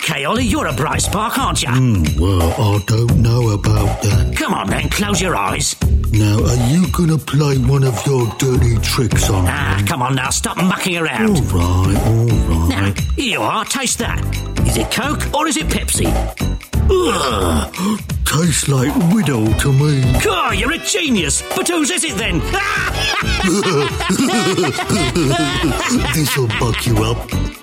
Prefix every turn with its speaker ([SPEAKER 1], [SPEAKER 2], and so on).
[SPEAKER 1] OK, Ollie, you're a bright spark, aren't you?
[SPEAKER 2] Well, I don't know about that.
[SPEAKER 1] Come on, then, close your eyes.
[SPEAKER 2] Now, are you going to play one of your dirty tricks on me?
[SPEAKER 1] Come on now, stop mucking around.
[SPEAKER 2] All right.
[SPEAKER 1] Now, here you are, taste that. Is it Coke or is it Pepsi? Ugh.
[SPEAKER 2] Tastes like Widow to me.
[SPEAKER 1] God, you're a genius. But whose is it then?
[SPEAKER 2] This'll buck you up.